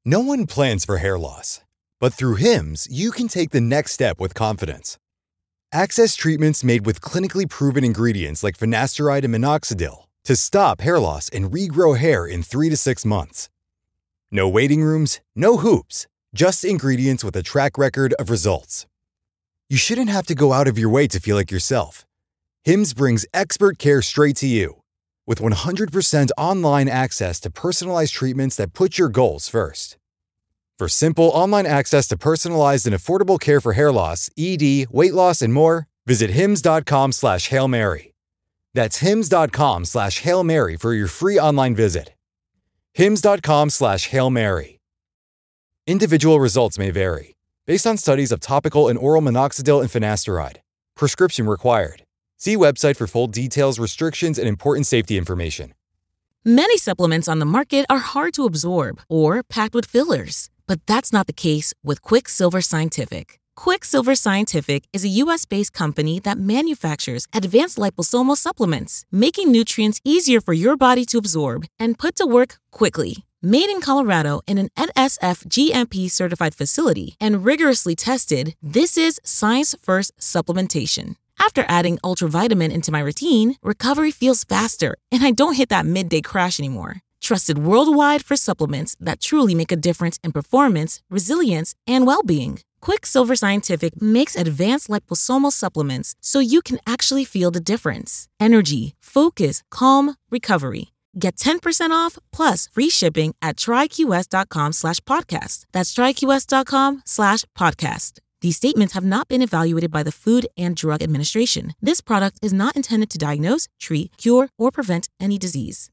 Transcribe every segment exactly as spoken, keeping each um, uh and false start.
No one plans for hair loss, but through Hims, you can take the next step with confidence. Access treatments made with clinically proven ingredients like finasteride and minoxidil to stop hair loss and regrow hair in three to six months. No waiting rooms, no hoops, just ingredients with a track record of results. You shouldn't have to go out of your way to feel like yourself. Hims brings expert care straight to you. With one hundred percent online access to personalized treatments that put your goals first. For simple online access to personalized and affordable care for hair loss, E D, weight loss, and more, visit hims.com slash Hail Mary. That's hims.com slash Hail Mary for your free online visit. hims.com slash Hail Mary. Individual results may vary, based on studies of topical and oral minoxidil and finasteride. Prescription required. See website for full details, restrictions, and important safety information. Many supplements on the market are hard to absorb or packed with fillers, but that's not the case with Quicksilver Scientific. Quicksilver Scientific is a U S-based company that manufactures advanced liposomal supplements, making nutrients easier for your body to absorb and put to work quickly. Made in Colorado in an N S F G M P-certified facility and rigorously tested, this is science-first supplementation. After adding Ultravitamin into my routine, recovery feels faster, and I don't hit that midday crash anymore. Trusted worldwide for supplements that truly make a difference in performance, resilience, and well-being. Quicksilver Scientific makes advanced liposomal supplements so you can actually feel the difference. Energy, focus, calm, recovery. Get ten percent off plus free shipping at tryqs.com slash podcast. That's tryqs.com slash podcast. These statements have not been evaluated by the Food and Drug Administration. This product is not intended to diagnose, treat, cure, or prevent any disease.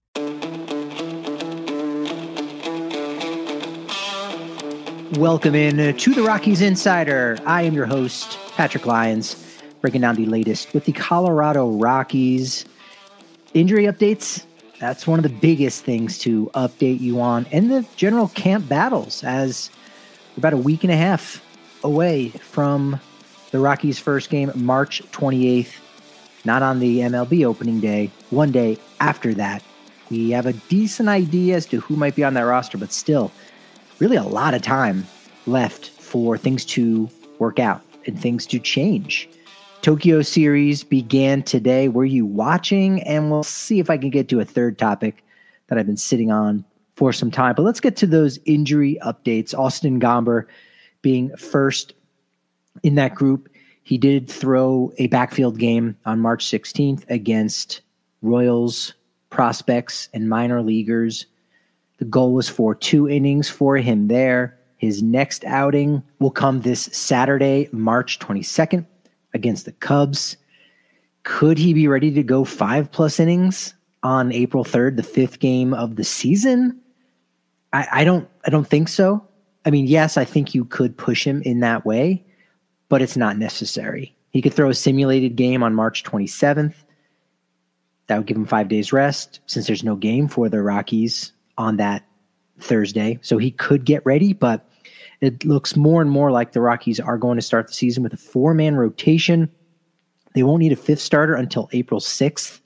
Welcome in to the Rockies Insider. I am your host, Patrick Lyons, breaking down the latest with the Colorado Rockies. Injury updates, that's one of the biggest things to update you on. And the general camp battles, as we're about a week and a half away from the Rockies' first game, March twenty-eighth, not on the M L B opening day, one day after that. We have a decent idea as to who might be on that roster, but still, really a lot of time left for things to work out and things to change. Tokyo series began today. Were you watching? And we'll see if I can get to a third topic that I've been sitting on for some time. But let's get to those injury updates. Austin Gomber being first in that group. He did throw a backfield game on March sixteenth against Royals prospects and minor leaguers. The goal was for two innings for him there. His next outing will come this Saturday, March twenty-second, against the Cubs. Could he be ready to go five plus innings on April third, the fifth game of the season? I, I don't I don't think so. I mean, yes, I think you could push him in that way, but it's not necessary. He could throw a simulated game on March twenty-seventh. That would give him five days rest since there's no game for the Rockies on that Thursday. So he could get ready, but it looks more and more like the Rockies are going to start the season with a four-man rotation. They won't need a fifth starter until April sixth.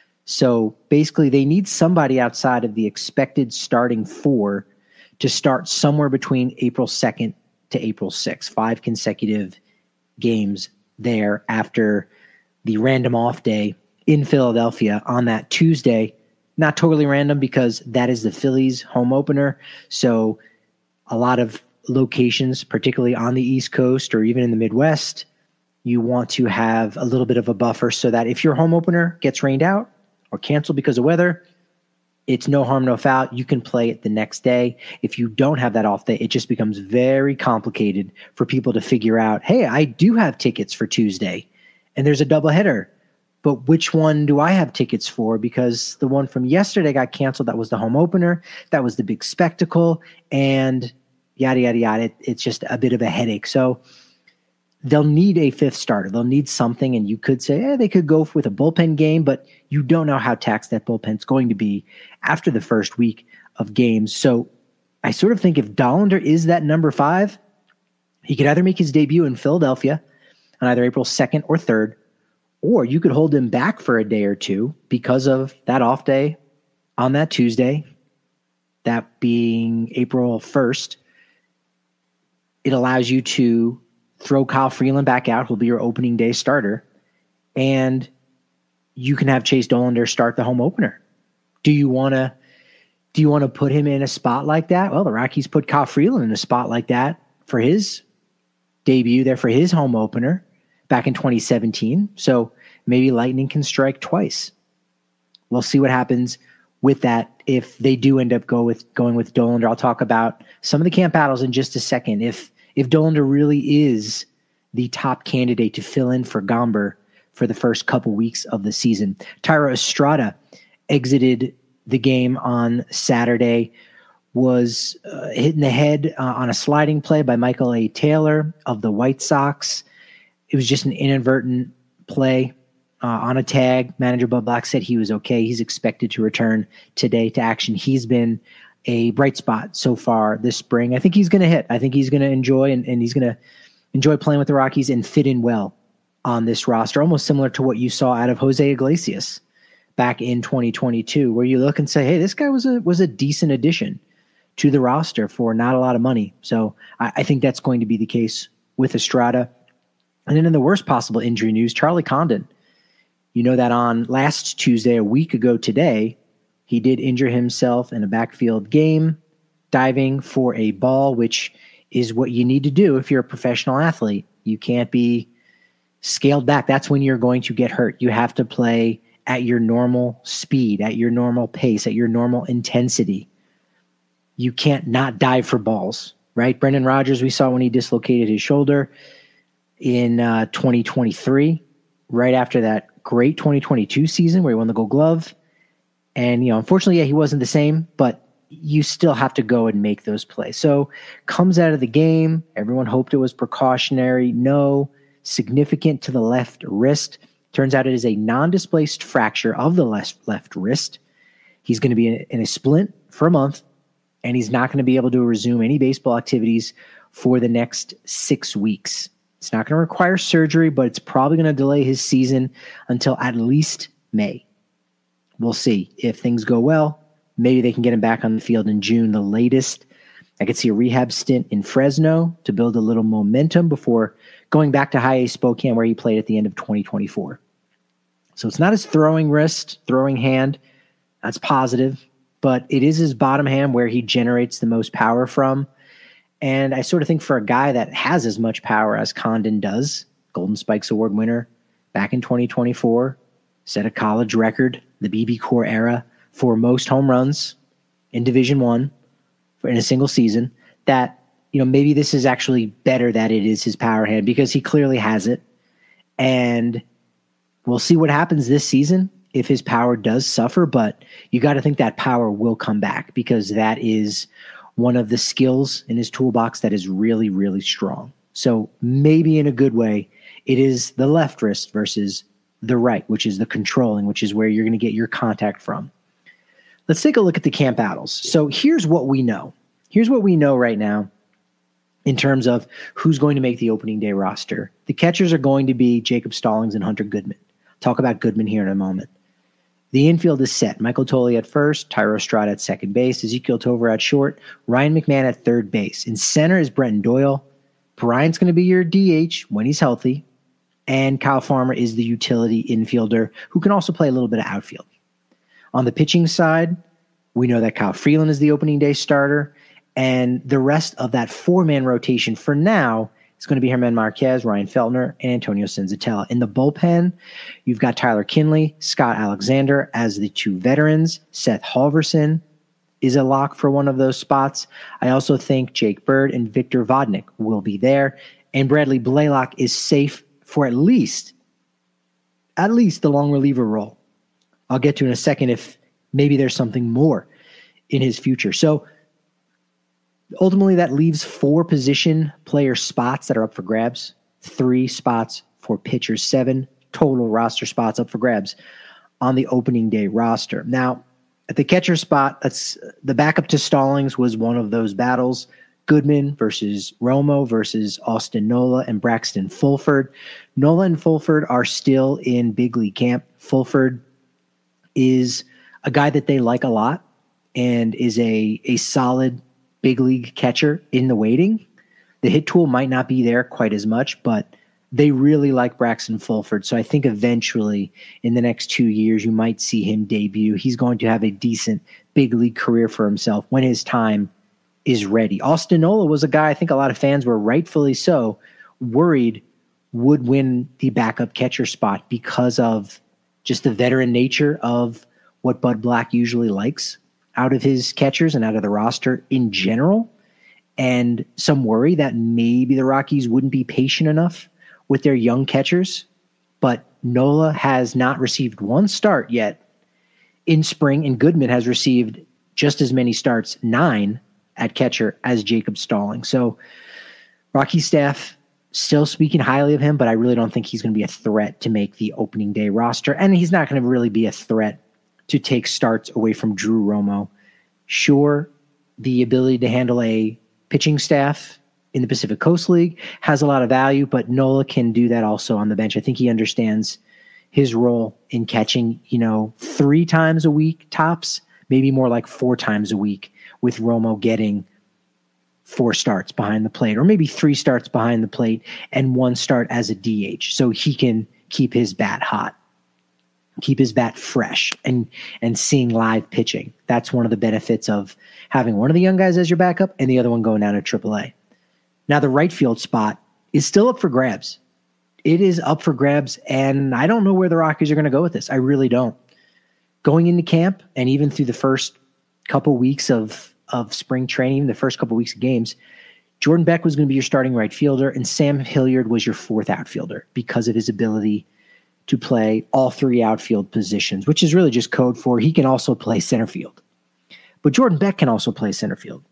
So basically they need somebody outside of the expected starting four to start somewhere between April second to April sixth, five consecutive games there after the random off day in Philadelphia on that Tuesday. Not totally random because that is the Phillies home opener. So a lot of locations, particularly on the East Coast or even in the Midwest, you want to have a little bit of a buffer so that if your home opener gets rained out or canceled because of weather, it's no harm, no foul. You can play it the next day. If you don't have that off day, it just becomes very complicated for people to figure out, hey, I do have tickets for Tuesday and there's a doubleheader. But which one do I have tickets for? Because the one from yesterday got canceled. That was the home opener. That was the big spectacle. And yada, yada, yada. It, it's just a bit of a headache. So they'll need a fifth starter. They'll need something. And you could say, eh, they could go with a bullpen game. But you don't know how taxed that bullpen's going to be after the first week of games. So I sort of think if Dollander is that number five, he could either make his debut in Philadelphia on either April second or third, or you could hold him back for a day or two because of that off day on that Tuesday. that being April first, it allows you to throw Kyle Freeland back out, who'll be your opening day starter, and you can have Chase Dollander start the home opener. Do you want to do you want to put him in a spot like that? Well, the Rockies put Kyle Freeland in a spot like that for his debut there for his home opener back in twenty seventeen. So maybe lightning can strike twice. We'll see what happens with that if they do end up go with going with Dollander. I'll talk about some of the camp battles in just a second. If if Dollander really is the top candidate to fill in for Gomber for the first couple weeks of the season. Thairo Estrada exited the game on Saturday, was uh, hit in the head uh, on a sliding play by Michael A. Taylor of the White Sox. It was just an inadvertent play uh, on a tag. Manager Bud Black said he was okay. He's expected to return today to action. He's been a bright spot so far this spring. I think he's going to hit. I think he's going to enjoy and, and he's going to enjoy playing with the Rockies and fit in well on this roster, almost similar to what you saw out of Jose Iglesias back in twenty twenty-two, where you look and say, hey, this guy was a was a decent addition to the roster for not a lot of money. So I, I think that's going to be the case with Estrada. And then in the worst possible injury news, Charlie Condon. You know that on last Tuesday, a week ago today, he did injure himself in a backfield game, diving for a ball, which is what you need to do if you're a professional athlete. You can't be scaled back. That's when you're going to get hurt. You have to play at your normal speed, at your normal pace, at your normal intensity. You can't not dive for balls, right? Brendan Rodgers, we saw when he dislocated his shoulder in uh, twenty twenty-three, right after that great twenty twenty-two season where he won the Gold Glove. And, you know, unfortunately, yeah, he wasn't the same, but you still have to go and make those plays. So comes out of the game. Everyone hoped it was precautionary. No, significant to the left wrist. Turns out it is a non-displaced fracture of the left, left wrist. He's going to be in, in a splint for a month, and he's not going to be able to resume any baseball activities for the next six weeks. It's not going to require surgery, but it's probably going to delay his season until at least May. We'll see. If things go well, maybe they can get him back on the field in June, the latest. I could see a rehab stint in Fresno to build a little momentum before going back to High A Spokane, where he played at the end of twenty twenty-four. So it's not his throwing wrist, throwing hand. That's positive. But it is his bottom hand where he generates the most power from. And I sort of think for a guy that has as much power as Condon does, Golden Spikes Award winner back in twenty twenty-four, set a college record, the B B Core era, for most home runs in Division One in a single season, that, you know, maybe this is actually better that it is his power hand because he clearly has it. And we'll see what happens this season if his power does suffer, but you got to think that power will come back because that is one of the skills in his toolbox that is really, really strong. So maybe in a good way, it is the left wrist versus the right, which is the controlling, which is where you're going to get your contact from. Let's take a look at the camp battles. So here's what we know. Here's what we know right now in terms of who's going to make the opening day roster. The catchers are going to be Jacob Stallings and Hunter Goodman. Talk about Goodman here in a moment. The infield is set. Michael Tolley at first, Thairo Estrada at second base, Ezekiel Tovar at short, Ryan McMahon at third base. In center is Brenton Doyle. Bryant's going to be your D H when he's healthy. And Kyle Farmer is the utility infielder who can also play a little bit of outfield. On the pitching side, we know that Kyle Freeland is the opening day starter. And the rest of that four-man rotation for now is going to be German Marquez, Ryan Feltner, and Antonio Senzatella. In the bullpen, you've got Tyler Kinley, Scott Alexander as the two veterans. Seth Halverson is a lock for one of those spots. I also think Jake Bird and Victor Vodnik will be there. And Bradley Blaylock is safe for at least, at least the long reliever role. I'll get to in a second if maybe there's something more in his future. So ultimately that leaves four position player spots that are up for grabs, three spots for pitchers, seven total roster spots up for grabs on the opening day roster. Now, at the catcher spot, that's the backup to Stallings was one of those battles. Goodman versus Romo versus Austin Nola and Braxton Fulford. Nola and Fulford are still in big league camp. Fulford is a guy that they like a lot, and is a, a solid big league catcher in the waiting. The hit tool might not be there quite as much, but they really like Braxton Fulford. So I think eventually in the next two years, you might see him debut. He's going to have a decent big league career for himself when his time is ready. Austin Nola was a guy I think a lot of fans were rightfully so worried would win the backup catcher spot because of just the veteran nature of what Bud Black usually likes out of his catchers and out of the roster in general. And some worry that maybe the Rockies wouldn't be patient enough with their young catchers. But Nola has not received one start yet in spring, and Goodman has received just as many starts, nine at catcher, as Jacob Stalling. So Rocky staff still speaking highly of him, but I really don't think he's going to be a threat to make the opening day roster. And he's not going to really be a threat to take starts away from Drew Romo. Sure, the ability to handle a pitching staff in the Pacific Coast League has a lot of value, but Nola can do that also on the bench. I think he understands his role in catching, you know, three times a week tops, maybe more like four times a week, with Romo getting four starts behind the plate, or maybe three starts behind the plate and one start as a D H. So he can keep his bat hot, keep his bat fresh, and, and seeing live pitching. That's one of the benefits of having one of the young guys as your backup and the other one going down to triple A. Now the right field spot is still up for grabs. It is up for grabs, and I don't know where the Rockies are going to go with this. I really don't. Going into camp, and even through the first couple weeks of, of spring training, the first couple weeks of games, Jordan Beck was going to be your starting right fielder, and Sam Hilliard was your fourth outfielder because of his ability to play all three outfield positions, which is really just code for he can also play center field. But Jordan Beck can also play center field.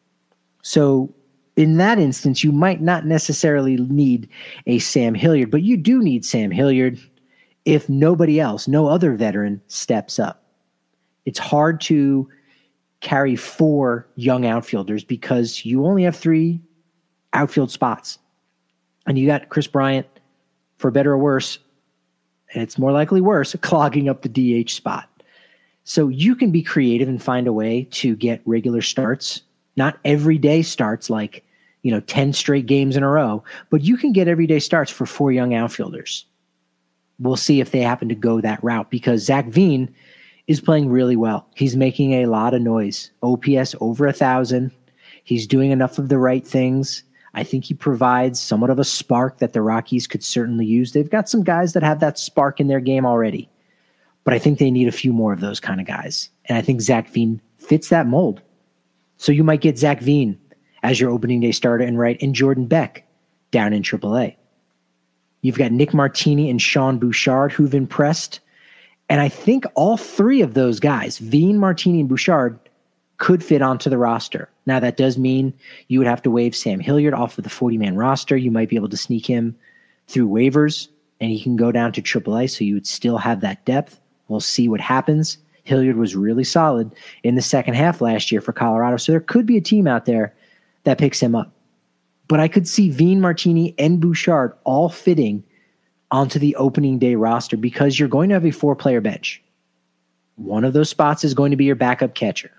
So in that instance, you might not necessarily need a Sam Hilliard, but you do need Sam Hilliard if nobody else, no other veteran, steps up. It's hard to carry four young outfielders because you only have three outfield spots. And you got Chris Bryant, for better or worse, and it's more likely worse, clogging up the D H spot. So you can be creative and find a way to get regular starts, not everyday starts like, you know, ten straight games in a row, but you can get everyday starts for four young outfielders. We'll see if they happen to go that route, because Zach Veen is playing really well. He's making a lot of noise. O P S over a thousand. He's doing enough of the right things. I think he provides somewhat of a spark that the Rockies could certainly use. They've got some guys that have that spark in their game already, but I think they need a few more of those kind of guys. And I think Zach Veen fits that mold. So you might get Zach Veen as your opening day starter and right, and Jordan Beck down in triple A. You've got Nick Martini and Sean Bouchard who've impressed. And I think all three of those guys, Veen, Martini, and Bouchard, could fit onto the roster. Now, that does mean you would have to waive Sam Hilliard off of the forty-man roster. You might be able to sneak him through waivers, and he can go down to triple A, so you would still have that depth. We'll see what happens. Hilliard was really solid in the second half last year for Colorado, so there could be a team out there that picks him up. But I could see Veen, Martini, and Bouchard all fitting onto the opening day roster because you're going to have a four-player bench. One of those spots is going to be your backup catcher.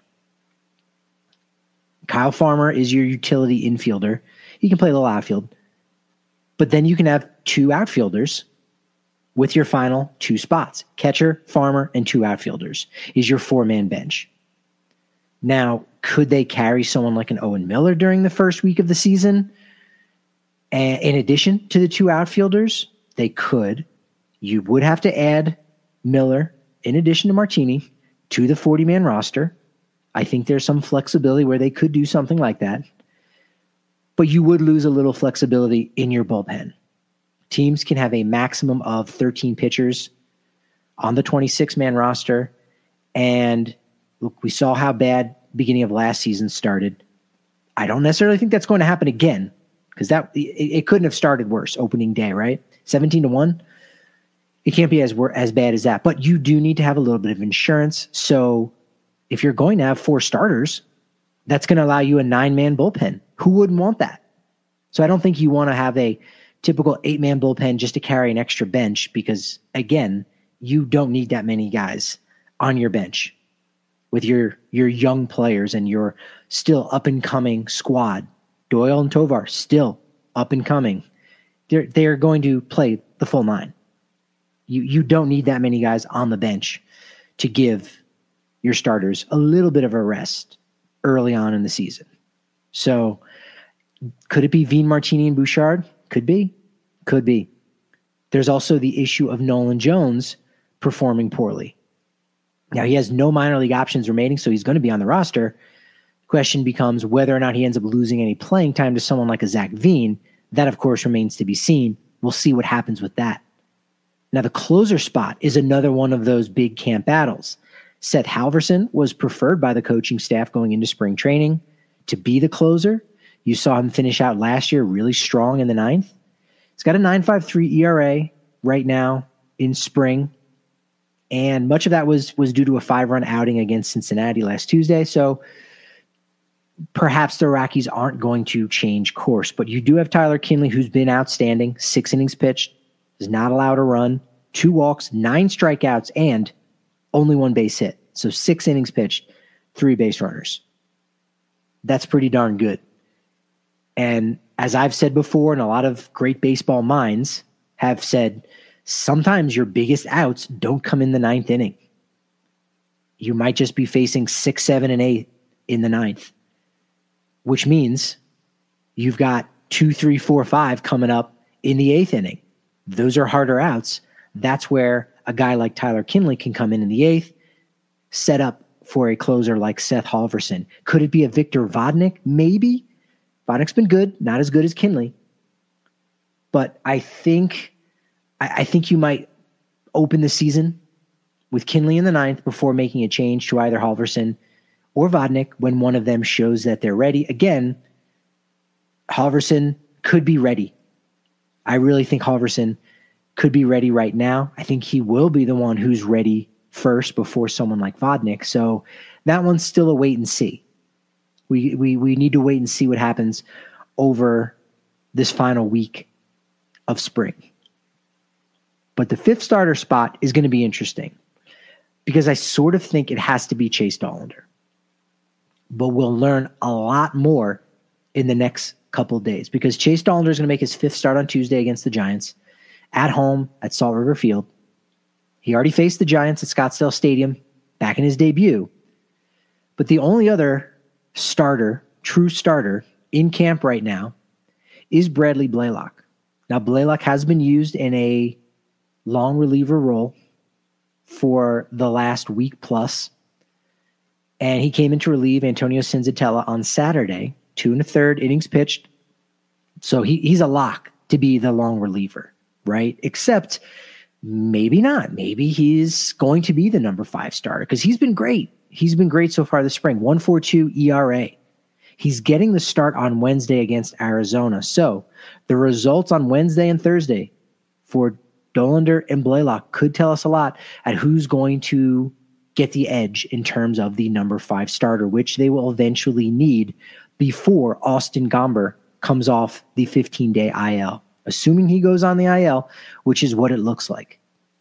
Kyle Farmer is your utility infielder. He can play a little outfield. But then you can have two outfielders with your final two spots. Catcher, Farmer, and two outfielders is your four-man bench. Now, could they carry someone like an Owen Miller during the first week of the season? And in addition to the two outfielders, they could. You would have to add Miller, in addition to Martini, to the forty-man roster. I think there's some flexibility where they could do something like that. But you would lose a little flexibility in your bullpen. Teams can have a maximum of thirteen pitchers on the twenty-six-man roster. And look, we saw how bad beginning of last season started. I don't necessarily think that's going to happen again, because that it, it couldn't have started worse opening day, right? seventeen to one. It can't be as as bad as that. But you do need to have a little bit of insurance. So if you're going to have four starters, that's going to allow you a nine-man bullpen. Who wouldn't want that? So I don't think you want to have a typical eight-man bullpen just to carry an extra bench because, again, you don't need that many guys on your bench. with your your young players and your still up and coming squad. Doyle and Tovar still up and coming. They're they're going to play the full nine. You you don't need that many guys on the bench to give your starters a little bit of a rest early on in the season. So could it be Veen, Martini, and Bouchard? Could be. Could be. There's also the issue of Nolan Jones performing poorly. Now, he has no minor league options remaining, so he's going to be on the roster. Question becomes whether or not he ends up losing any playing time to someone like a Zach Veen. That, of course, remains to be seen. We'll see what happens with that. Now, the closer spot is another one of those big camp battles. Seth Halverson was preferred by the coaching staff going into spring training to be the closer. You saw him finish out last year really strong in the ninth. He's got a nine point five three E R A right now in spring, and much of that was was due to a five-run outing against Cincinnati last Tuesday. So perhaps the Rockies aren't going to change course, but you do have Tyler Kinley, who's been outstanding. Six innings pitched, is not allowed a run, two walks, nine strikeouts, and only one base hit. So six innings pitched, three base runners. That's pretty darn good. And as I've said before, and a lot of great baseball minds have said, sometimes your biggest outs don't come in the ninth inning. You might just be facing six, seven, and eight in the ninth, which means you've got two, three, four, five coming up in the eighth inning. Those are harder outs. That's where a guy like Tyler Kinley can come in in the eighth, set up for a closer like Seth Halverson. Could it be a Victor Vodnik? Maybe. Vodnik's been good, not as good as Kinley. But I think I, I think you might open the season with Kinley in the ninth before making a change to either Halverson or Vodnik when one of them shows that they're ready. Again, Halverson could be ready. I really think Halverson could be ready right now. I think he will be the one who's ready first before someone like Vodnik. So that one's still a wait and see. We we we need to wait and see what happens over this final week of spring. But the fifth starter spot is going to be interesting because I sort of think it has to be Chase Dollander. But we'll learn a lot more in the next couple of days because Chase Dollander is going to make his fifth start on Tuesday against the Giants at home at Salt River Field. He already faced the Giants at Scottsdale Stadium back in his debut. But the only other starter, true starter, in camp right now is Bradley Blaylock. Now, Blaylock has been used in a long reliever role for the last week plus, and he came in to relieve Antonio Senzatella on Saturday, two and a third innings pitched. So he, he's a lock to be the long reliever, right? Except maybe not. Maybe he's going to be the number five starter because he's been great. He's been great so far this spring. one point four two E R A. He's getting the start on Wednesday against Arizona. So the results on Wednesday and Thursday for Dollander and Blaylock could tell us a lot at who's going to get the edge in terms of the number five starter, which they will eventually need before Austin Gomber comes off the fifteen-day I L, assuming he goes on the I L, which is what it looks like.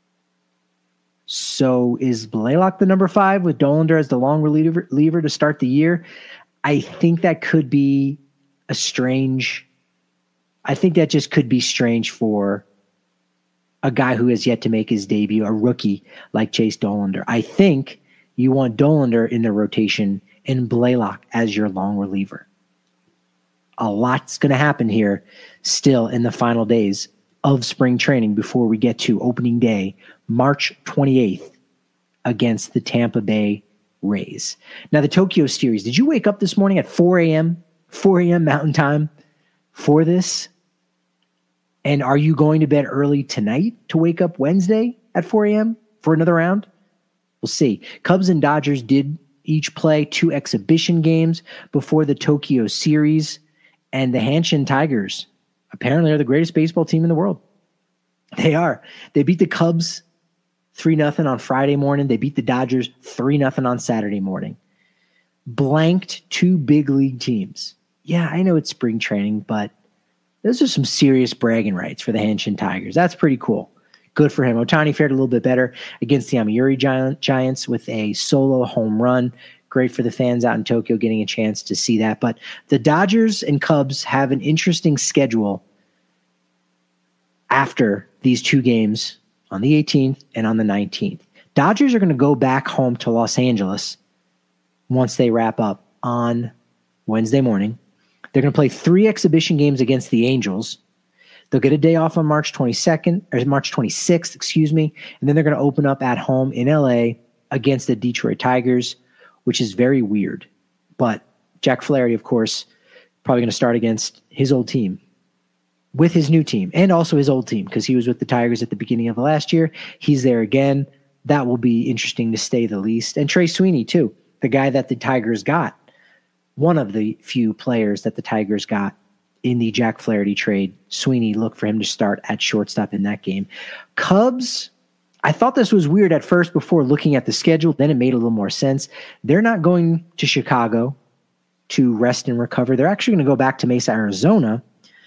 So is Blaylock the number five with Dollander as the long reliever, reliever to start the year? I think that could be a strange, I think that just could be strange for a guy who has yet to make his debut, a rookie like Chase Dollander. I think you want Dollander in the rotation and Blaylock as your long reliever. A lot's going to happen here still in the final days of spring training before we get to opening day, March twenty-eighth, against the Tampa Bay Rays. Now, the Tokyo series, did you wake up this morning at four a.m., four a.m. Mountain Time for this? And are you going to bed early tonight to wake up Wednesday at four a.m. for another round? We'll see. Cubs and Dodgers did each play two exhibition games before the Tokyo series, and the Hanshin Tigers apparently are the greatest baseball team in the world. They are. They beat the Cubs three nothing on Friday morning. They beat the Dodgers three nothing on Saturday morning. Blanked two big league teams. Yeah, I know it's spring training, but those are some serious bragging rights for the Hanshin Tigers. That's pretty cool. good for him. Ohtani fared a little bit better against the Yomiuri Giant, Giants with a solo home run. Great for the fans out in Tokyo getting a chance to see that. But the Dodgers and Cubs have an interesting schedule after these two games on the eighteenth and on the nineteenth. Dodgers are going to go back home to Los Angeles once they wrap up on Wednesday morning. They're going to play three exhibition games against the Angels. They'll get a day off on March twenty-second, or March twenty-sixth, excuse me, and then they're going to open up at home in L A against the Detroit Tigers, which is very weird. But Jack Flaherty, of course, probably going to start against his old team with his new team and also his old team because he was with the Tigers at the beginning of the last year. He's there again. That will be interesting to say the least. And Trey Sweeney, too, the guy that the Tigers got, one of the few players that the Tigers got in the Jack Flaherty trade. Sweeney, look for him to start at shortstop in that game. Cubs, I thought this was weird at first before looking at the schedule. Then it made a little more sense. They're not going to Chicago to rest and recover. They're actually going to go back to Mesa, Arizona,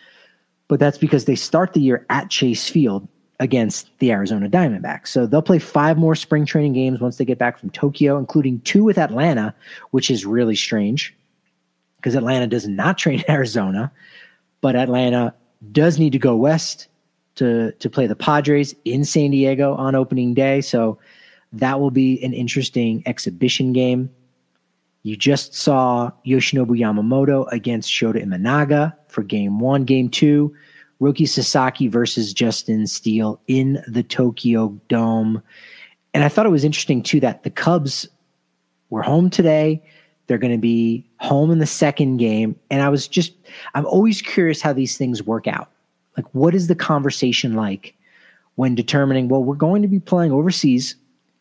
but that's because they start the year at Chase Field against the Arizona Diamondbacks. So they'll play five more spring training games once they get back from Tokyo, including two with Atlanta, which is really strange because Atlanta does not train in Arizona, but Atlanta does need to go west to, to play the Padres in San Diego on opening day. So that will be an interesting exhibition game. You just saw Yoshinobu Yamamoto against Shota Imanaga for game one. Game two, Roki Sasaki versus Justin Steele in the Tokyo Dome. And I thought it was interesting, too, that the Cubs were home today. They're going to be home in the second game. And I was just, I'm always curious how these things work out. Like, what is the conversation like when determining, well, we're going to be playing overseas,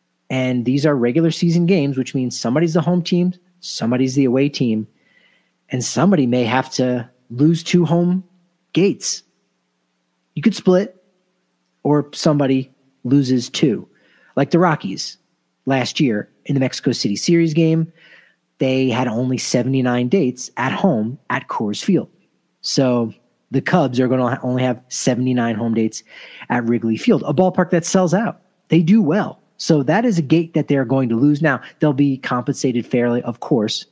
and these are regular season games, which means somebody's the home team, somebody's the away team, and somebody may have to lose two home gates. You could split, or somebody loses two. Like the Rockies last year in the Mexico City Series game, they had only seventy-nine dates at home at Coors Field. So the Cubs are going to only have seventy-nine home dates at Wrigley Field, a ballpark that sells out. They do well. So that is a gate that they're going to lose. Now, they'll be compensated fairly, of course.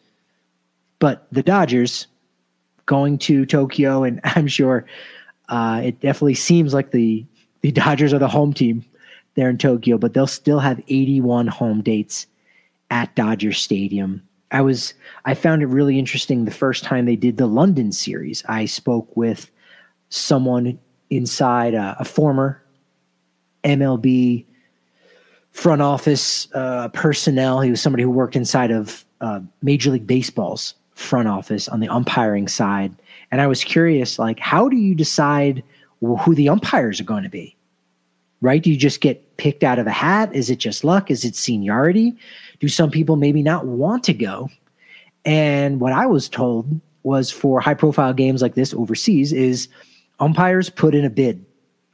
But the Dodgers going to Tokyo, and I'm sure uh, it definitely seems like the, the Dodgers are the home team there in Tokyo, but they'll still have eighty-one home dates at Dodger Stadium. I was I found it really interesting the first time they did the London series. I spoke with someone inside uh, a former M L B front office uh, personnel. He was somebody who worked inside of uh, Major League Baseball's front office on the umpiring side. And I was curious, like, how do you decide who the umpires are going to be? Right? Do you just get picked out of a hat? Is it just luck? Is it seniority? Do some people maybe not want to go? And what I was told was for high-profile games like this overseas is umpires put in a bid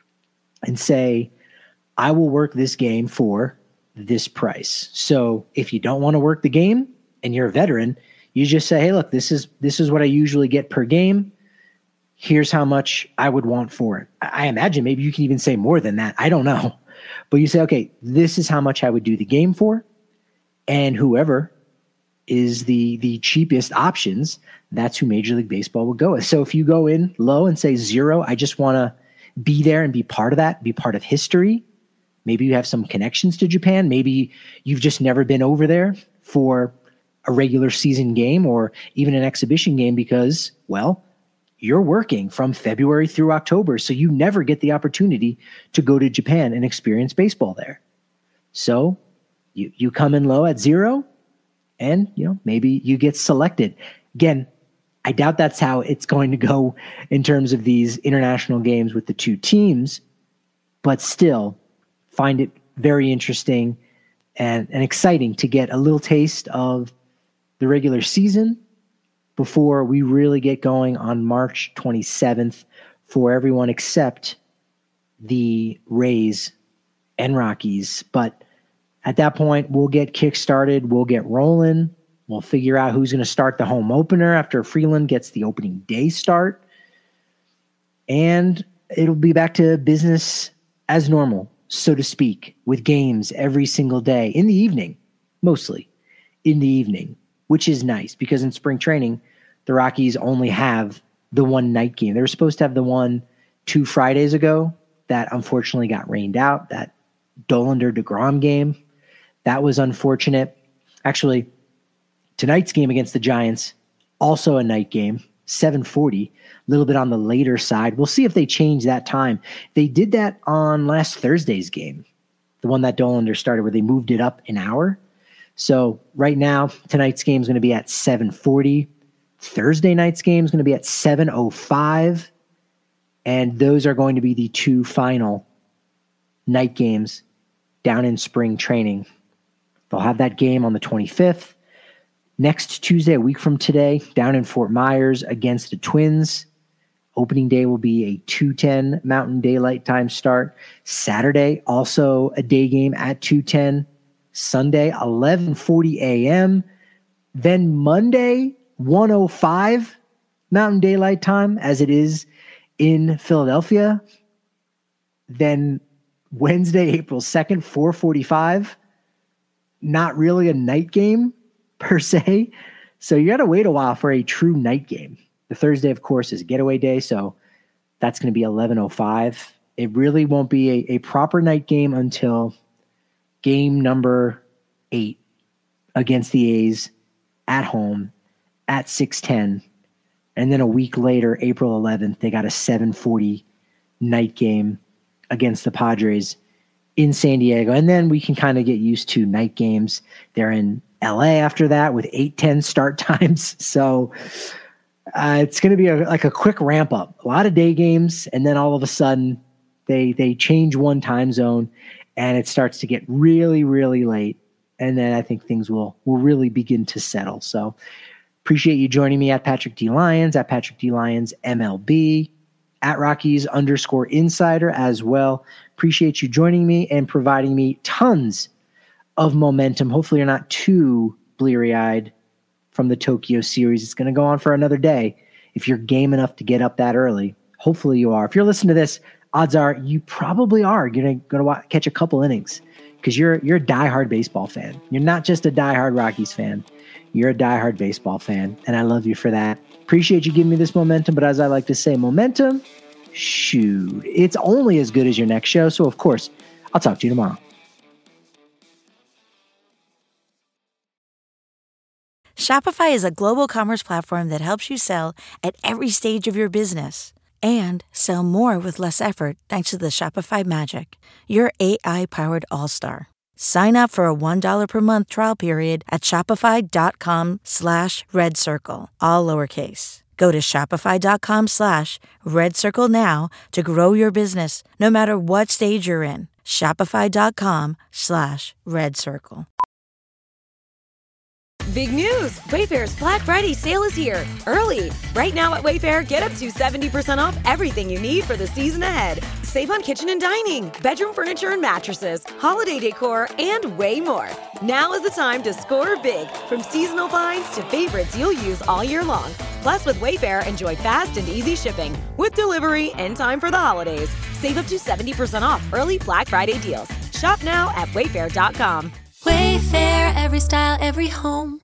and say, I will work this game for this price. So if you don't want to work the game and you're a veteran, you just say, hey, look, this is this is what I usually get per game. Here's how much I would want for it. I imagine maybe you can even say more than that. I don't know. But you say, okay, this is how much I would do the game for. And whoever is the the cheapest options, that's who Major League Baseball would go with. So if you go in low and say zero, I just want to be there and be part of that, be part of history. Maybe you have some connections to Japan. Maybe you've just never been over there for a regular season game or even an exhibition game because, well, you're working from February through October, so you never get the opportunity to go to Japan and experience baseball there. So you you come in low at zero, and you know maybe you get selected. Again, I doubt that's how it's going to go in terms of these international games with the two teams, but still find it very interesting and, and exciting to get a little taste of the regular season before we really get going on March twenty-seventh for everyone except the Rays and Rockies. But at that point, we'll get kick-started. We'll get rolling. We'll figure out who's going to start the home opener after Freeland gets the opening day start. And it'll be back to business as normal so to speak, with games every single day in the evening, mostly in the evening, which is nice because in spring training, the Rockies only have the one night game. They were supposed to have the one two Fridays ago that unfortunately got rained out, that Dollander-DeGrom game. That was unfortunate. Actually, tonight's game against the Giants, also a night game, seven forty, a little bit on the later side. We'll see if they change that time. They did that on last Thursday's game, the one that Dollander started, where they moved it up an hour. So right now, tonight's game is going to be at seven forty. Thursday night's game is going to be at seven oh five. And those are going to be the two final night games down in spring training. They'll have that game on the twenty-fifth. Next Tuesday, a week from today, down in Fort Myers against the Twins. Opening day will be a two ten Mountain Daylight Time start. Saturday, also a day game at two ten. Sunday, eleven forty a.m. Then Monday, one oh five Mountain Daylight Time, as it is in Philadelphia. Then Wednesday, April second, four forty-five. Not really a night game per se. So you got to wait a while for a true night game. The Thursday, of course, is getaway day, so that's going to be eleven oh five. It really won't be a, a proper night game until game number eight against the A's at home at six ten. And then a week later, April eleventh, they got a seven forty night game against the Padres in San Diego. And then we can kind of get used to night games. They're in L A after that with eight ten start times. So uh, it's going to be a, like a quick ramp up. A lot of day games, and then all of a sudden they they change one time zone, and it starts to get really, really late. And then I think things will will really begin to settle. So appreciate you joining me at Patrick D. Lyons, at Patrick D. Lyons M L B, at Rockies underscore insider as well. Appreciate you joining me and providing me tons of momentum. Hopefully you're not too bleary-eyed from the Tokyo series. It's going to go on for another day. If you're game enough to get up that early, hopefully you are. If you're listening to this, odds are you probably are going to catch a couple innings because you're you're a diehard baseball fan. You're not just a diehard Rockies fan. You're a diehard baseball fan, and I love you for that. Appreciate you giving me this momentum, but as I like to say, momentum, shoot, it's only as good as your next show. So, of course, I'll talk to you tomorrow. Shopify is a global commerce platform that helps you sell at every stage of your business and sell more with less effort thanks to the Shopify magic. Your A I-powered all-star. Sign up for a one dollar per month trial period at shopify.com slash red circle, all lowercase. Go to shopify.com slash red circle now to grow your business no matter what stage you're in. Shopify.com slash red circle. Big news! Wayfair's Black Friday sale is here, early. Right now at Wayfair, get up to seventy percent off everything you need for the season ahead. Save on kitchen and dining, bedroom furniture and mattresses, holiday decor, and way more. Now is the time to score big, from seasonal finds to favorites you'll use all year long. Plus, with Wayfair, enjoy fast and easy shipping with delivery in time for the holidays. Save up to seventy percent off early Black Friday deals. Shop now at wayfair dot com. Wayfair, every style, every home.